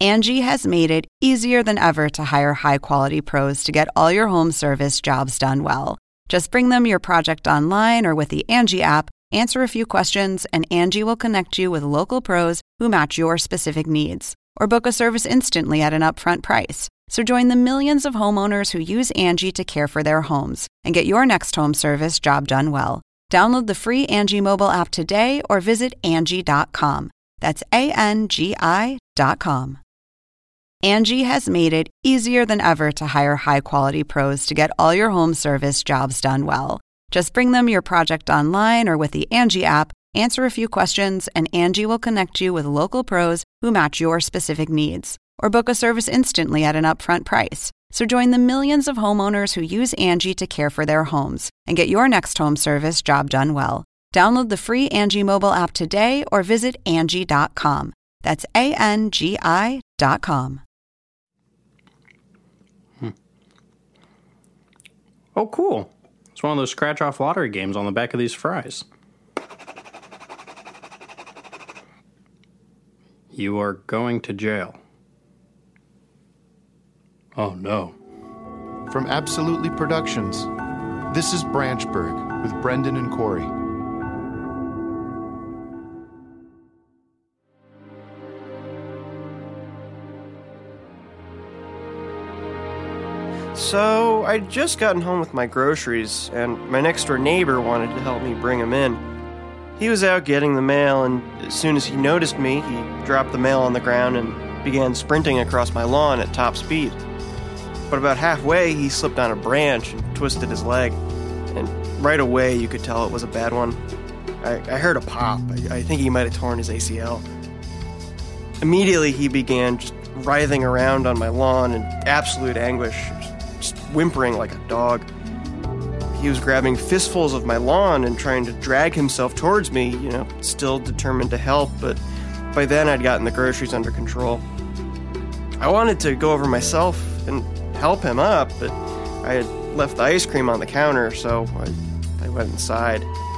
Angie has made it easier than ever to hire high-quality pros to get all your home service jobs done well. Just bring them your project online or with the Angie app, answer a few questions, and Angie will connect you with local pros who match your specific needs. Or book a service instantly at an upfront price. So join the millions of homeowners who use Angie to care for their homes and get your next home service job done well. Download the free Angie mobile app today or visit Angie.com. That's ANGI.com. Angie has made it easier than ever to hire high-quality pros to get all your home service jobs done well. Just bring them your project online or with the Angie app, answer a few questions, and Angie will connect you with local pros who match your specific needs. Or book a service instantly at an upfront price. So join the millions of homeowners who use Angie to care for their homes and get your next home service job done well. Download the free Angie mobile app today or visit Angie.com. That's ANGI.com. Oh, cool. It's one of those scratch-off lottery games on the back of these fries. You are going to jail. Oh, no. From Absolutely Productions, this is Branchburg with Brendan and Corey. So, I'd just gotten home with my groceries, and my next-door neighbor wanted to help me bring them in. He was out getting the mail, and as soon as he noticed me, he dropped the mail on the ground and began sprinting across my lawn at top speed. But about halfway, he slipped on a branch and twisted his leg, and right away you could tell it was a bad one. I heard a pop. I think he might have torn his ACL. Immediately, he began just writhing around on my lawn in absolute anguish, just whimpering like a dog. He was grabbing fistfuls of my lawn and trying to drag himself towards me, still determined to help, but by then I'd gotten the groceries under control. I wanted to go over myself and help him up, but I had left the ice cream on the counter, so I went inside.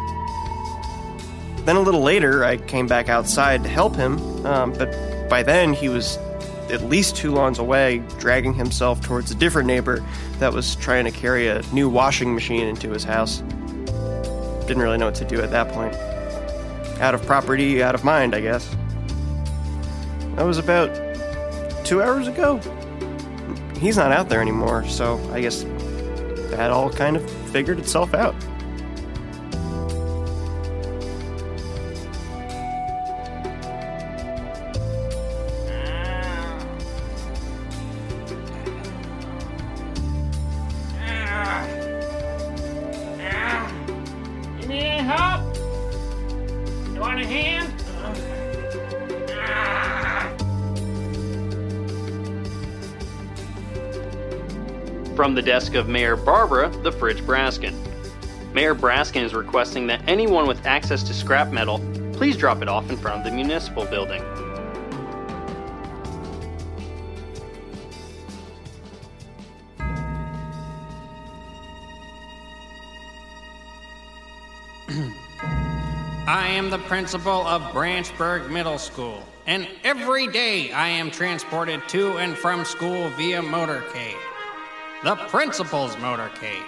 Then a little later, I came back outside to help him, but by then he was at least 2 lawns away, dragging himself towards a different neighbor that was trying to carry a new washing machine into his house. Didn't really know what to do at that point. Out of property, out of mind, I guess. That was about 2 hours ago. He's not out there anymore, so I guess that all kind of figured itself out. You need any help? You want a hand? From the desk of Mayor Barbara, the Fridge Braskin. Mayor Braskin is requesting that anyone with access to scrap metal please drop it off in front of the municipal building. I am the principal of Branchburg Middle School, and every day I am transported to and from school via motorcade. The principal's motorcade.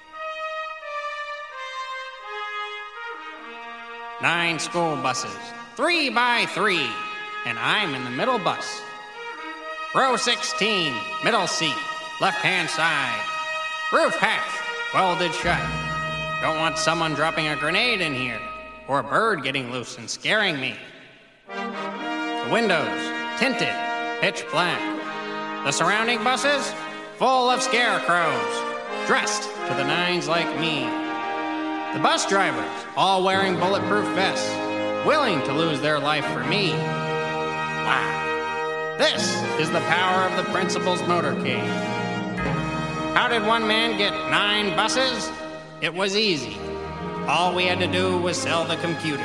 9 school buses, 3 by 3, and I'm in the middle bus. Row 16, middle seat, left-hand side. Roof hatch, welded shut. Don't want someone dropping a grenade in here, or a bird getting loose and scaring me. The windows, tinted, pitch black. The surrounding buses, full of scarecrows, dressed to the nines like me. The bus drivers, all wearing bulletproof vests, willing to lose their life for me. Wow. This is the power of the principal's motorcade. How did one man get 9 buses? It was easy. All we had to do was sell the computers.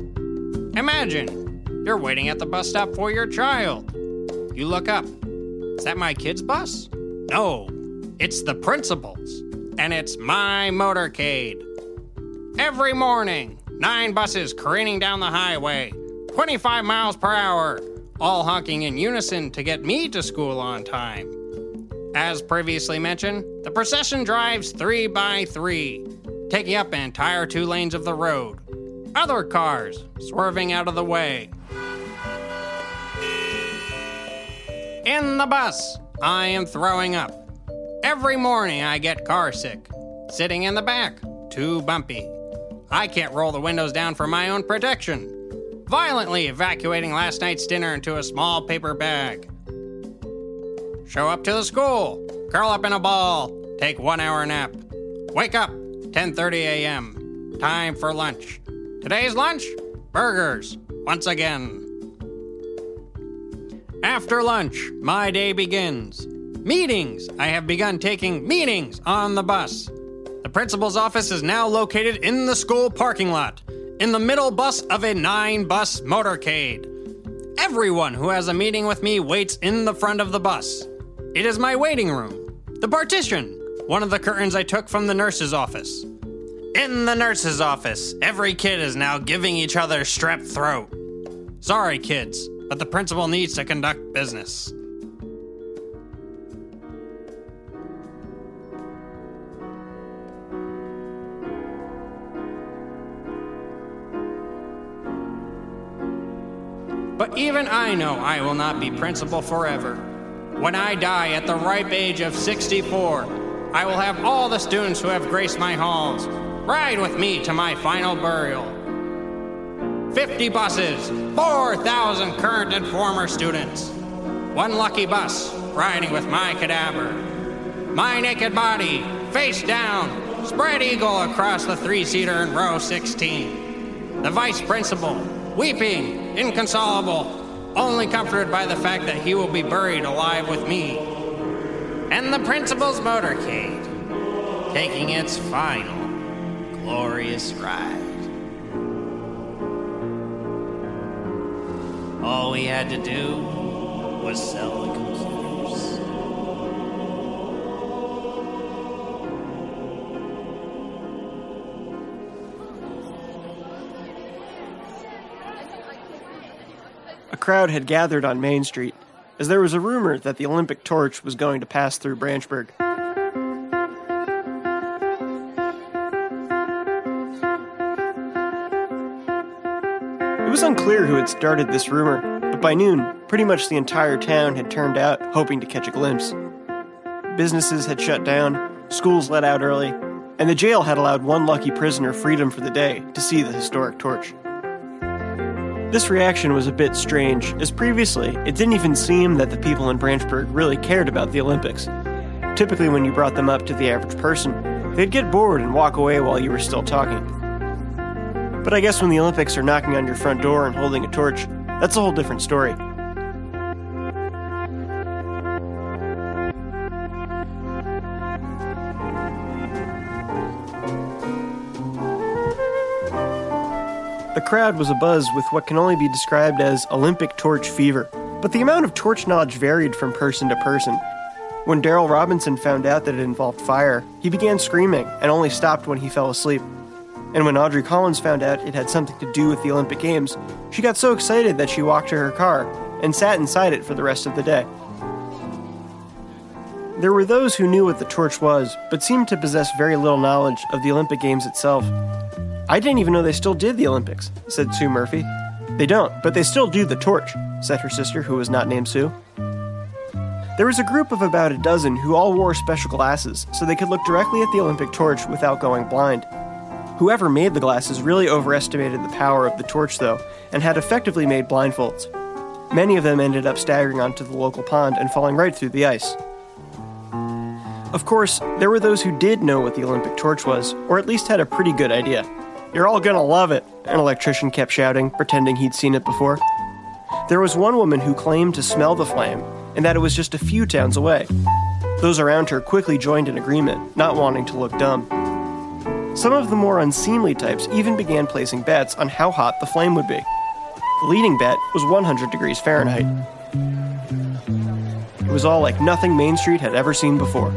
Imagine, you're waiting at the bus stop for your child. You look up. Is that my kid's bus? No, it's the principal's. And it's my motorcade. Every morning, 9 buses careening down the highway, 25 miles per hour, all honking in unison to get me to school on time. As previously mentioned, the procession drives 3 by 3, taking up an entire 2 lanes of the road. Other cars swerving out of the way. In the bus, I am throwing up. Every morning I get car sick. Sitting in the back, too bumpy. I can't roll the windows down for my own protection. Violently evacuating last night's dinner into a small paper bag. Show up to the school, curl up in a ball, take 1 hour nap. Wake up, 10:30 a.m. Time for lunch. Today's lunch? Burgers, once again. After lunch, my day begins. Meetings! I have begun taking meetings on the bus. The principal's office is now located in the school parking lot, in the middle bus of a 9-bus motorcade. Everyone who has a meeting with me waits in the front of the bus. It is my waiting room. The partition, one of the curtains I took from the nurse's office. In the nurse's office, every kid is now giving each other strep throat. Sorry, kids, but the principal needs to conduct business. But even I know I will not be principal forever. When I die at the ripe age of 64, I will have all the students who have graced my halls ride with me to my final burial. 50 buses, 4,000 current and former students. 1 lucky bus riding with my cadaver. My naked body, face down, spread eagle across the 3-seater in row 16. The vice principal, weeping, inconsolable, only comforted by the fact that he will be buried alive with me. And the principal's motorcade, taking its final glorious ride. All we had to do was sell the computers. A crowd had gathered on Main Street, as there was a rumor that the Olympic torch was going to pass through Branchburg. It was unclear who had started this rumor, but by noon, pretty much the entire town had turned out hoping to catch a glimpse. Businesses had shut down, schools let out early, and the jail had allowed 1 lucky prisoner freedom for the day to see the historic torch. This reaction was a bit strange, as previously, it didn't even seem that the people in Branchburg really cared about the Olympics. Typically, when you brought them up to the average person, they'd get bored and walk away while you were still talking. But I guess when the Olympics are knocking on your front door and holding a torch, that's a whole different story. The crowd was abuzz with what can only be described as Olympic torch fever, but the amount of torch knowledge varied from person to person. When Daryl Robinson found out that it involved fire, he began screaming and only stopped when he fell asleep. And when Audrey Collins found out it had something to do with the Olympic Games, she got so excited that she walked to her car and sat inside it for the rest of the day. There were those who knew what the torch was, but seemed to possess very little knowledge of the Olympic Games itself. "I didn't even know they still did the Olympics," said Sue Murphy. "They don't, but they still do the torch," said her sister, who was not named Sue. There was a group of about a dozen who all wore special glasses, so they could look directly at the Olympic torch without going blind. Whoever made the glasses really overestimated the power of the torch, though, and had effectively made blindfolds. Many of them ended up staggering onto the local pond and falling right through the ice. Of course, there were those who did know what the Olympic torch was, or at least had a pretty good idea. "You're all gonna love it," an electrician kept shouting, pretending he'd seen it before. There was one woman who claimed to smell the flame, and that it was just a few towns away. Those around her quickly joined in agreement, not wanting to look dumb. Some of the more unseemly types even began placing bets on how hot the flame would be. The leading bet was 100 degrees Fahrenheit. was all like nothing Main Street had ever seen before.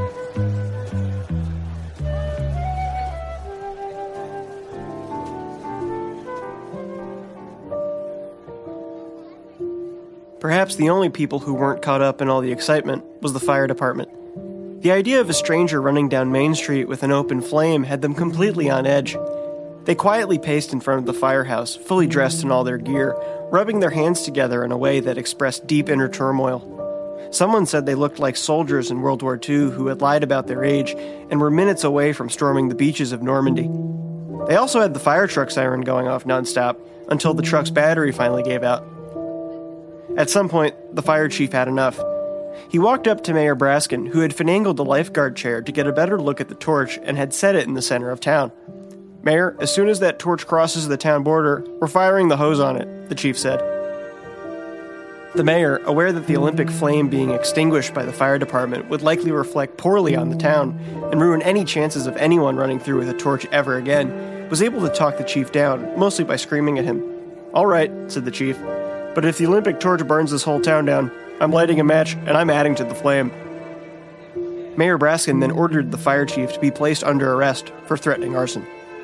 Perhaps the only people who weren't caught up in all the excitement was the fire department. The idea of a stranger running down Main Street with an open flame had them completely on edge. They quietly paced in front of the firehouse, fully dressed in all their gear, rubbing their hands together in a way that expressed deep inner turmoil. Someone said they looked like soldiers in World War II who had lied about their age and were minutes away from storming the beaches of Normandy. They also had the fire truck siren going off nonstop until the truck's battery finally gave out. At some point, the fire chief had enough. He walked up to Mayor Braskin, who had finagled the lifeguard chair to get a better look at the torch and had set it in the center of town. "Mayor, as soon as that torch crosses the town border, we're firing the hose on it," the chief said. The mayor, aware that the Olympic flame being extinguished by the fire department would likely reflect poorly on the town and ruin any chances of anyone running through with a torch ever again, was able to talk the chief down, mostly by screaming at him. "All right," said the chief, "but if the Olympic torch burns this whole town down, I'm lighting a match and I'm adding to the flame." Mayor Braskin then ordered the fire chief to be placed under arrest for threatening arson.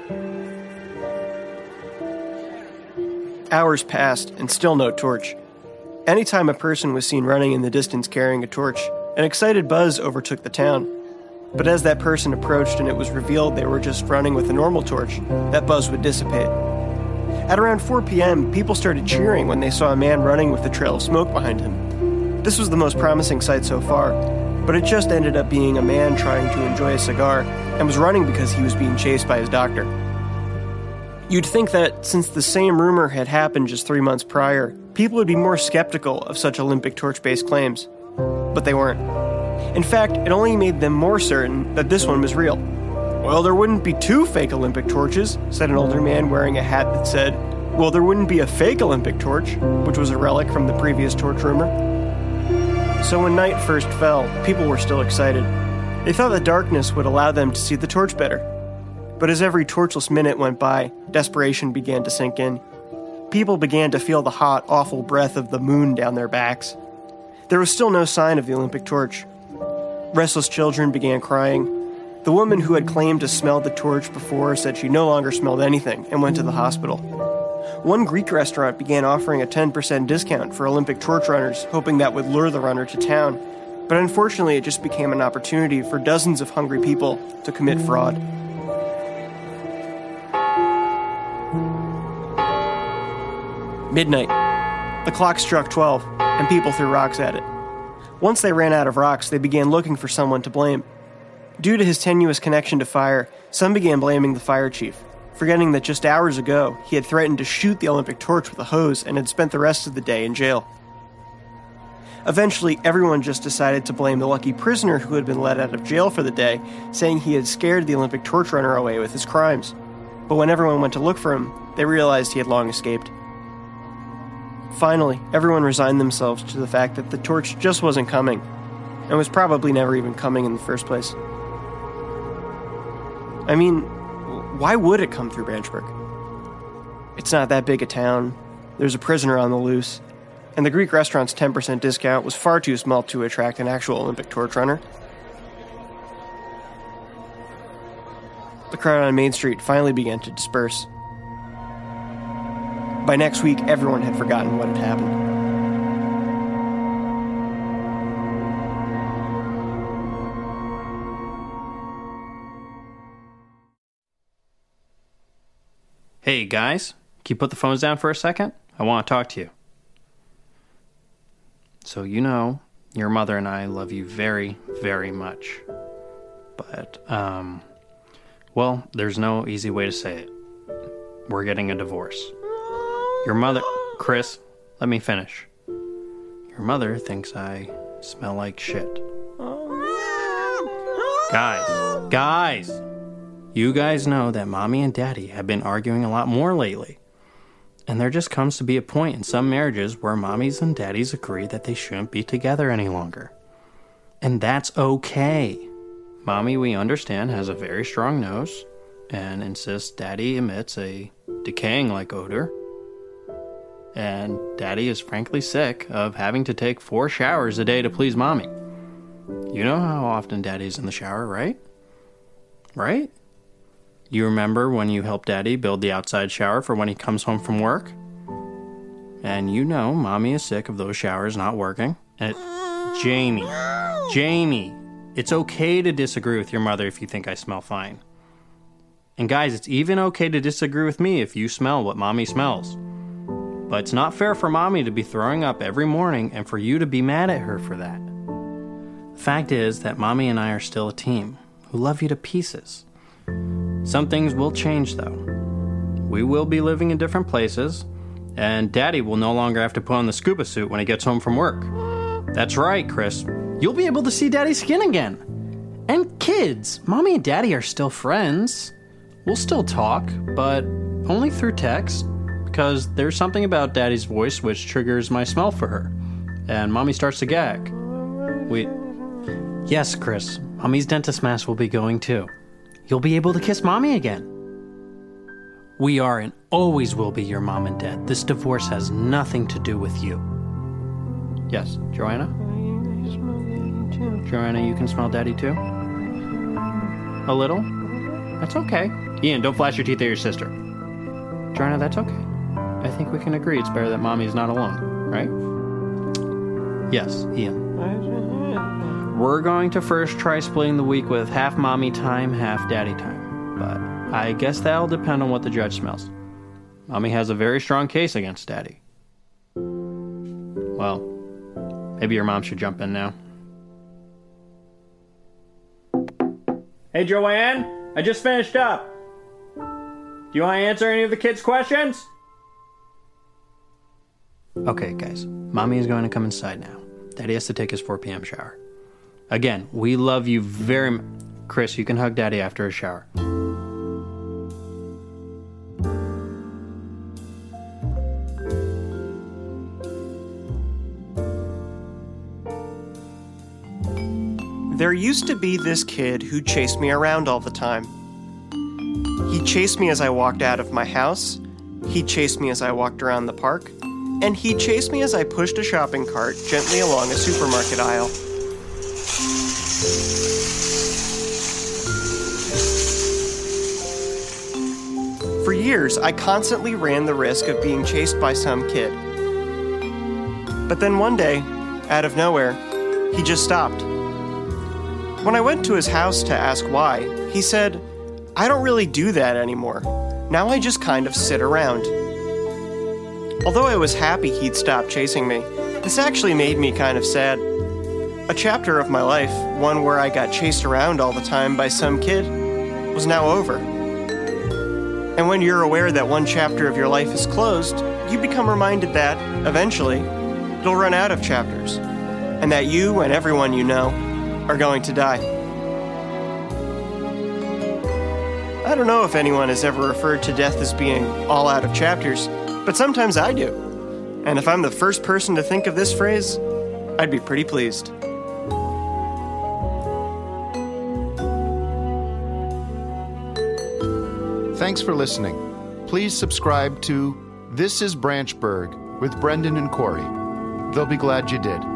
Hours passed and still no torch. Anytime a person was seen running in the distance carrying a torch, an excited buzz overtook the town. But as that person approached and it was revealed they were just running with a normal torch, that buzz would dissipate. At around 4 p.m., people started cheering when they saw a man running with a trail of smoke behind him. This was the most promising sight so far, but it just ended up being a man trying to enjoy a cigar and was running because he was being chased by his doctor. You'd think that, since the same rumor had happened just 3 months prior, people would be more skeptical of such Olympic torch-based claims. But they weren't. In fact, it only made them more certain that this one was real. "Well, there wouldn't be 2 fake Olympic torches," said an older man wearing a hat that said, "Well, there wouldn't be a fake Olympic torch," which was a relic from the previous torch rumor. So when night first fell, people were still excited. They thought the darkness would allow them to see the torch better. But as every torchless minute went by, desperation began to sink in. People began to feel the hot, awful breath of the moon down their backs. There was still no sign of the Olympic torch. Restless children began crying. The woman who had claimed to smell the torch before said she no longer smelled anything and went to the hospital. One Greek restaurant began offering a 10% discount for Olympic torch runners, hoping that would lure the runner to town. But unfortunately, it just became an opportunity for dozens of hungry people to commit fraud. Midnight. The clock struck 12, and people threw rocks at it. Once they ran out of rocks, they began looking for someone to blame. Due to his tenuous connection to fire, some began blaming the fire chief, forgetting that just hours ago, he had threatened to shoot the Olympic torch with a hose and had spent the rest of the day in jail. Eventually, everyone just decided to blame the lucky prisoner who had been let out of jail for the day, saying he had scared the Olympic torch runner away with his crimes. But when everyone went to look for him, they realized he had long escaped. Finally, everyone resigned themselves to the fact that the torch just wasn't coming, and was probably never even coming in the first place. I mean, why would it come through Branchburg? It's not that big a town, there's a prisoner on the loose, and the Greek restaurant's 10% discount was far too small to attract an actual Olympic torch runner. The crowd on Main Street finally began to disperse. By next week, everyone had forgotten what had happened. Hey guys, can you put the phones down for a second? I want to talk to you. So you know, your mother and I love you very, very much. But, well, there's no easy way to say it. We're getting a divorce. Your mother... Chris, let me finish. Your mother thinks I smell like shit. Guys! You guys know that Mommy and Daddy have been arguing a lot more lately. And there just comes to be a point in some marriages where Mommies and Daddies agree that they shouldn't be together any longer. And that's okay. Mommy, we understand, has a very strong nose and insists Daddy emits a decaying-like odor. And Daddy is frankly sick of having to take 4 showers a day to please Mommy. You know how often Daddy's in the shower, right? Right? You remember when you helped Daddy build the outside shower for when he comes home from work? And you know Mommy is sick of those showers not working. And Jamie, it's okay to disagree with your mother if you think I smell fine. And guys, it's even okay to disagree with me if you smell what Mommy smells. But it's not fair for Mommy to be throwing up every morning and for you to be mad at her for that. The fact is that Mommy and I are still a team who love you to pieces. Some things will change though. We will be living in different places, and Daddy will no longer have to put on the scuba suit when he gets home from work. That's right, Chris. You'll be able to see Daddy's skin again. And kids, Mommy and Daddy are still friends. We'll still talk, but only through text, because there's something about Daddy's voice which triggers my smell for her, and Mommy starts to gag. Yes, Chris, Mommy's dentist mask will be going too. You'll be able to kiss Mommy again. We are and always will be your mom and dad. This divorce has nothing to do with you. Yes, Joanna? Joanna, you can smell Daddy too? A little? That's okay. Ian, don't flash your teeth at your sister. Joanna, that's okay. I think we can agree it's better that Mommy's not alone, right? Yes, Ian. We're going to first try splitting the week with half Mommy time, half Daddy time. But I guess that'll depend on what the judge smells. Mommy has a very strong case against Daddy. Well, maybe your mom should jump in now. Hey, Joanne, I just finished up. Do you want to answer any of the kids' questions? Okay, guys, Mommy is going to come inside now. Daddy has to take his 4 p.m. shower. Again, we love you very much. Chris, you can hug Daddy after a shower. There used to be this kid who chased me around all the time. He chased me as I walked out of my house, he chased me as I walked around the park, and he chased me as I pushed a shopping cart gently along a supermarket aisle. For years, I constantly ran the risk of being chased by some kid. But then one day, out of nowhere, he just stopped. When I went to his house to ask why, he said, "I don't really do that anymore. Now I just kind of sit around." Although I was happy he'd stopped chasing me, this actually made me kind of sad. A chapter of my life, one where I got chased around all the time by some kid, was now over. And when you're aware that one chapter of your life is closed, you become reminded that, eventually, it'll run out of chapters, and that you and everyone you know are going to die. I don't know if anyone has ever referred to death as being all out of chapters, but sometimes I do. And if I'm the first person to think of this phrase, I'd be pretty pleased. Thanks for listening. Please subscribe to This is Branchburg with Brendan and Corey. They'll be glad you did.